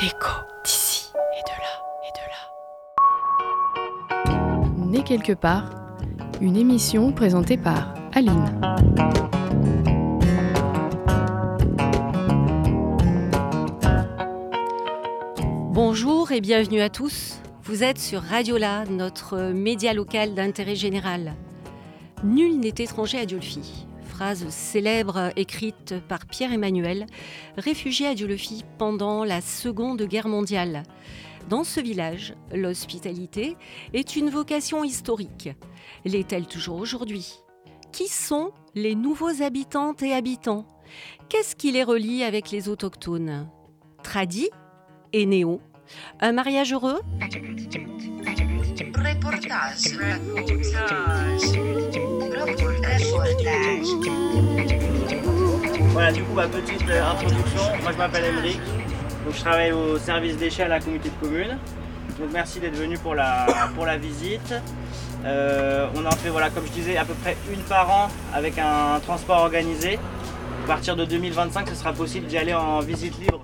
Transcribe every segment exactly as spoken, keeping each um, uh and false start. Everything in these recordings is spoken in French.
L'écho d'ici et de là et de là. Né quelque part, une émission présentée par Aline. Bonjour et bienvenue à tous. Vous êtes sur Radiola, notre média local d'intérêt général. Nul n'est étranger à Dieulefit. Phrase célèbre écrite par Pierre-Emmanuel, réfugié à Dieulefit pendant la Seconde Guerre mondiale. Dans ce village, l'hospitalité est une vocation historique. L'est-elle toujours aujourd'hui ? Qui sont les nouveaux habitantes et habitants ? Qu'est-ce qui les relie avec les autochtones ? Tradis et néo ? Un mariage heureux ? Reportage. Voilà, du coup, ma petite euh, introduction. Moi, je m'appelle Émeric. Donc, je travaille au service déchets à la communauté de communes. Donc, merci d'être venu pour la, pour la visite. Euh, on en fait, voilà, comme je disais, à peu près une par an avec un transport organisé. À partir de deux mille vingt-cinq, ce sera possible d'y aller en visite libre.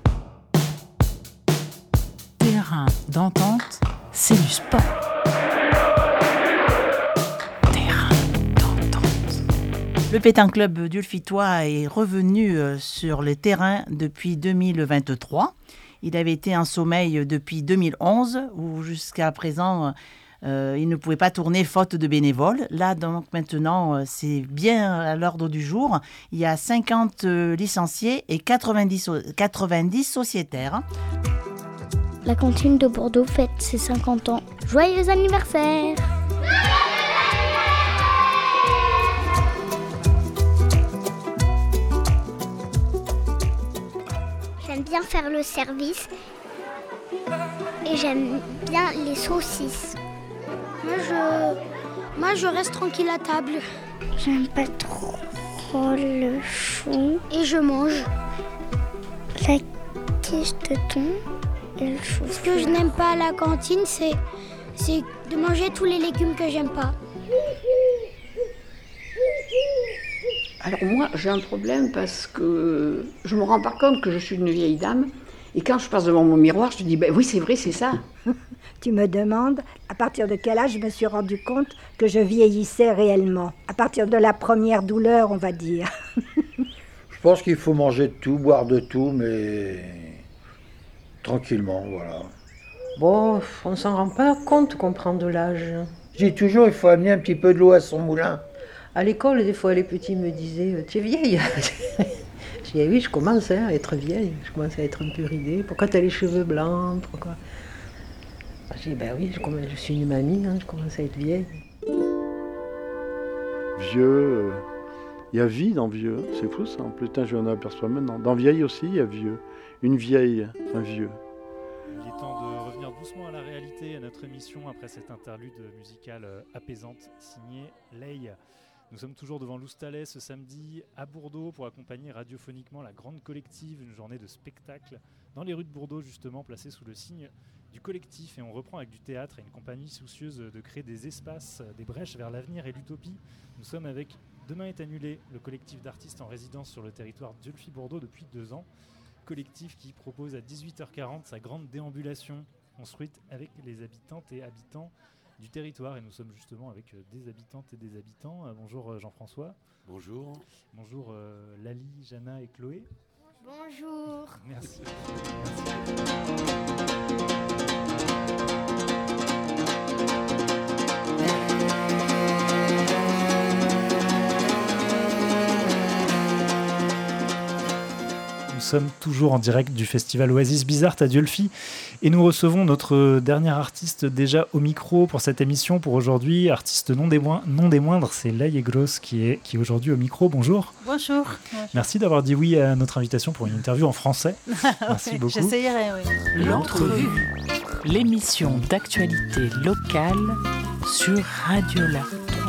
Terrain d'entente, c'est du sport. Terrain d'entente. Le Pétanque Club Dieulefitois est revenu sur le terrain depuis deux mille vingt-trois. Il avait été en sommeil depuis deux mille onze, où jusqu'à présent, euh, il ne pouvait pas tourner faute de bénévoles. Là, donc, maintenant, c'est bien à l'ordre du jour. Il y a cinquante licenciés et quatre-vingt-dix, quatre-vingt-dix sociétaires. La cantine de Bordeaux fête ses cinquante ans. Joyeux anniversaire! J'aime bien faire le service et j'aime bien les saucisses. Moi je, moi, je reste tranquille à table. J'aime pas trop le chou. Et je mange. La quiche de thon. Ce que je n'aime pas à la cantine, c'est, c'est de manger tous les légumes que j'aime pas. Alors moi, j'ai un problème parce que je me rends pas compte que je suis une vieille dame. Et quand je passe devant mon miroir, je te dis, ben oui, c'est vrai, c'est ça. Tu me demandes à partir de quel âge je me suis rendu compte que je vieillissais réellement. À partir de la première douleur, on va dire. Je pense qu'il faut manger de tout, boire de tout, mais... tranquillement, voilà. Bon, on s'en rend pas compte qu'on prend de l'âge. Je dis toujours, il faut amener un petit peu de l'eau à son moulin. À l'école, des fois, les petits me disaient « Tu es vieille ?» Je dis « Oui, je commence hein, à être vieille. Je commence à être un peu ridée. Pourquoi tu as les cheveux blancs ? Pourquoi ?» Je dis « Ben oui, je, je suis une mamie, hein, je commence à être vieille. » Vieux, il euh, y a vie dans vieux. C'est fou ça, putain, je m'en aperçois maintenant. Dans vieille aussi, il y a vieux. Une vieille, un vieux. Il est temps de revenir doucement à la réalité, à notre émission, après cette interlude musicale apaisante signée Ley. Nous sommes toujours devant l'Oustalais ce samedi à Bourdeaux pour accompagner radiophoniquement la Grande Collective, une journée de spectacle dans les rues de Bourdeaux justement, placée sous le signe du collectif. Et on reprend avec du théâtre et une compagnie soucieuse de créer des espaces, des brèches vers l'avenir et l'utopie. Nous sommes avec Demain est annulé, le collectif d'artistes en résidence sur le territoire Dieulefit-Bourdeaux depuis deux ans. Collectif qui propose à dix-huit heures quarante sa grande déambulation construite avec les habitantes et habitants du territoire. Et nous sommes justement avec des habitantes et des habitants. Bonjour Jean-François. Bonjour. Bonjour euh, Lali, Jana et Chloé. Bonjour. Merci. Nous sommes toujours en direct du festival Oasis Bizarre à Dieulefit et nous recevons notre dernier artiste déjà au micro pour cette émission pour aujourd'hui. Artiste non des, moindres, non des moindres, c'est Ley Gross qui est, qui est aujourd'hui au micro. Bonjour. Bonjour. Merci d'avoir dit oui à notre invitation pour une interview en français. Merci oui, beaucoup. J'essayerai, oui. L'entrevue, l'émission d'actualité locale sur Radiola.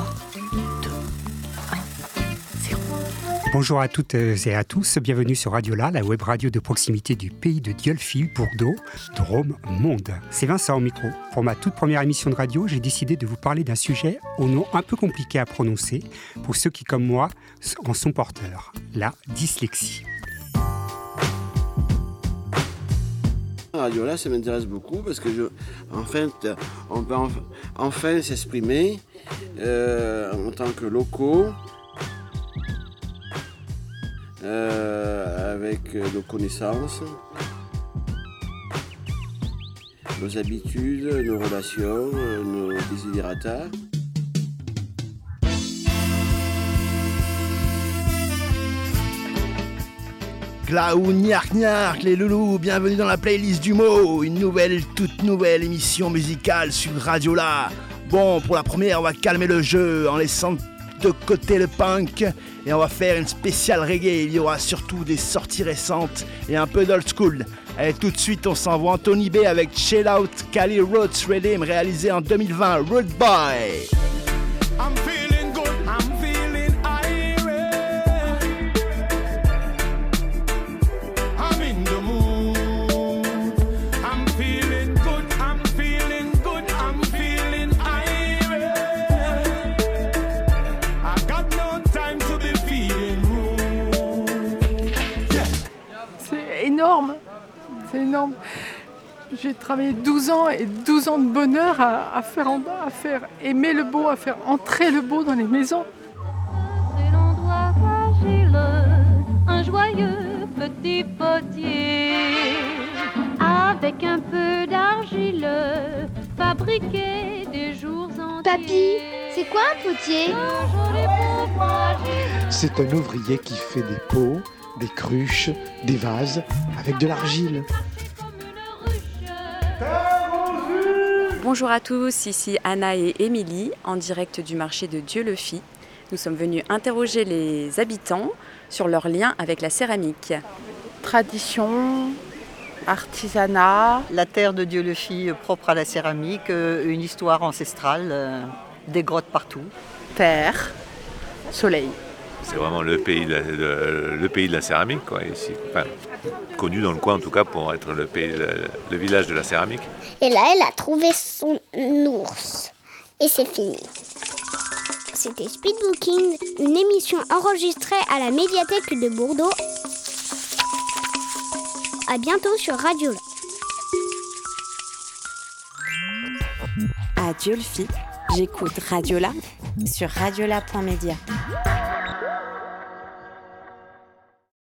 Bonjour à toutes et à tous, bienvenue sur Radiola, la web radio de proximité du pays de Dieulefit, Bourdeaux, Drôme, Monde. C'est Vincent au micro. Pour ma toute première émission de radio, j'ai décidé de vous parler d'un sujet au nom un peu compliqué à prononcer pour ceux qui, comme moi, en sont porteurs, la dyslexie. Radiola, ça m'intéresse beaucoup parce que, je, en fait, on peut enf- enfin s'exprimer euh, en tant que locaux, euh, avec nos connaissances, nos habitudes, nos relations, nos desiderata. Glaou, niark, niark, les loulous, bienvenue dans la playlist du mot, une nouvelle, toute nouvelle émission musicale sur Radiola. Bon, pour la première, on va calmer le jeu en laissant de côté le punk et on va faire une spéciale reggae. Il y aura surtout des sorties récentes et un peu d'old school. Allez, tout de suite, on s'envoie Anthony B avec Chill Out, Cali Roots Redeem, réalisé en deux mille vingt, Road Boy. I'm feeling good, I'm feeling irate. I'm in the mood. I'm feeling good, I'm feeling good, I'm feeling irate. I got no time to be feeling rude. Yeah. C'est énorme, c'est énorme. J'ai travaillé douze ans et douze ans de bonheur à, à, faire, à faire aimer le beau, à faire entrer le beau dans les maisons. C'est l'endroit fragile, un joyeux petit potier, avec un peu d'argile, fabriqué des jours entiers. Papy, c'est quoi un potier? C'est un ouvrier qui fait des pots, des cruches, des vases avec de l'argile. Bonjour à tous, ici Anna et Émilie, en direct du marché de Dieu-le-Fit. Nous sommes venus interroger les habitants sur leur lien avec la céramique. Tradition, artisanat. La terre de Dieu-le-Fit propre à la céramique, une histoire ancestrale, des grottes partout. Terre, soleil. C'est vraiment le pays de la, de, le pays de la céramique, quoi, ici. Enfin, connu dans le coin, en tout cas, pour être le, pays, le, le village de la céramique. Et là, elle a trouvé son ours. Et c'est fini. C'était Speedbooking, une émission enregistrée à la médiathèque de Bordeaux. À bientôt sur Radiola. À Dieu-le-Fit, j'écoute Radiola sur radiola point media.